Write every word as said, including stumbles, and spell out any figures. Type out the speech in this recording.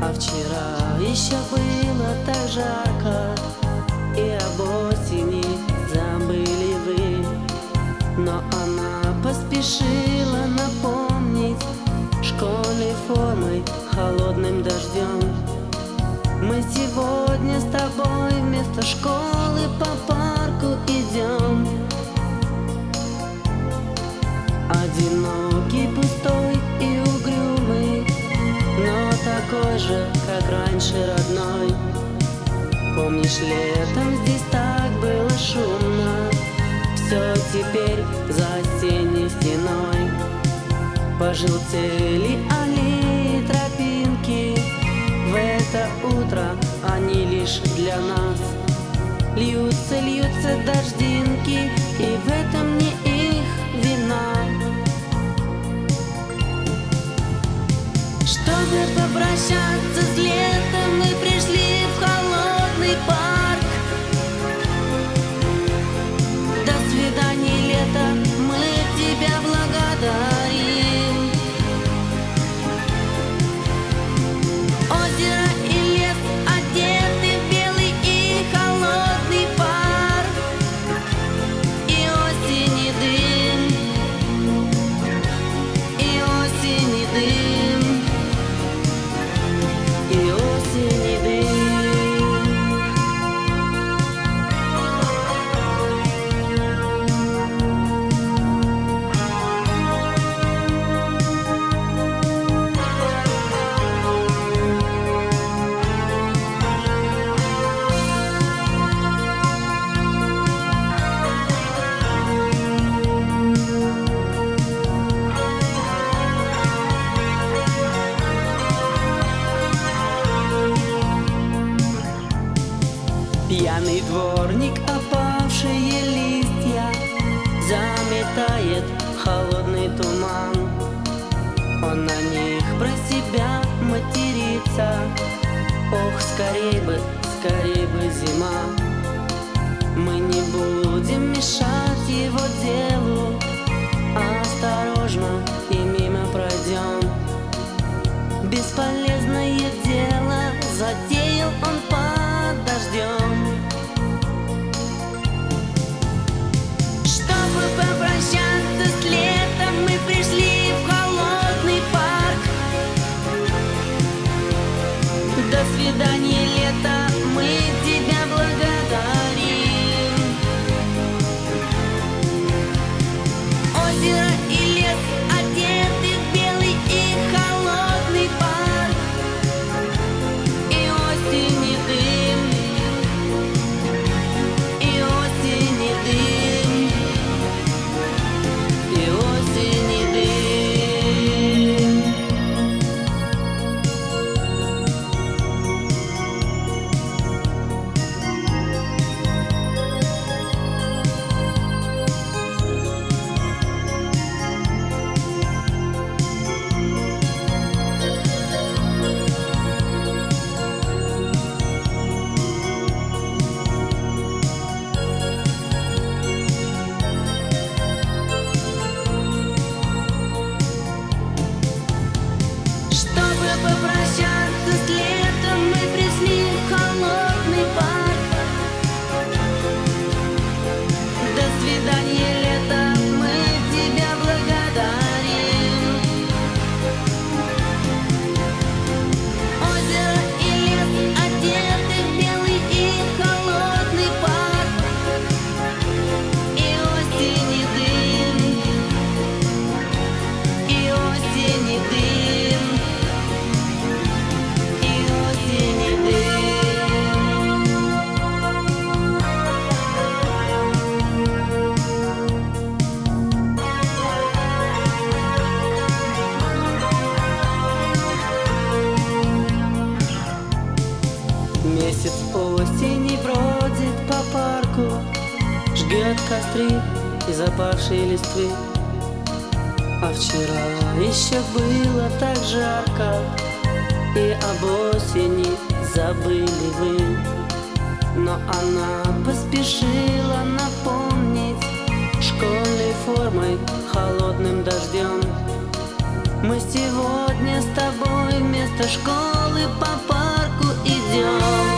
А вчера еще было так жарко, и об осени забыли вы. Но она поспешила напомнить школьной формой, холодным дождем. Мы сегодня с тобой вместо школы по парку идем. Одинокий, пустой и угрюмый, но такой же, как раньше, родной. Помнишь, летом здесь так было шумно, все теперь за осенней стеной. Пожелтели аллеи, тропинки, в это утро они лишь для нас. Льются, льются дождинки, и в этом не их вина. Чтобы попрощаться с летом, мы пришли в холодный парк. До свидания, лето, мы тебя благодарим. Озеро и лес одеты в белый и холодный пар. И осени дым, и осени дым, и осени дым. Пьяный дворник, опавшие листья заметает холодный туман. Он на них про себя матерится. Ох, скорей бы, скорей бы зима. Мы не будем мешать его делу, осторожно и мимо пройдем. Бесполезное дело затеял он под дождем. Чтобы попрощаться с летом, мы пришли в холодный парк. До свидания, лето, мы тебя благодарим. Озеро и лес одеты в белый и холодный парк. И осени дым, и осени дым, и осени дым. Чтобы попрощаться с летом, мы пришли в холодный парк. До свидания, лето, мы тебя благодарим. Озеро и лес одеты в белый и холодный парк. И осени дым, и осени дым, и осени дым. Месяц осени бродит по парку, жгет костры из опавшей листвы. А вчера еще было так жарко, и об осени забыли вы. Но она поспешила напомнить школьной формой, холодным дождем. Мы сегодня с тобой вместо школы по парку идем.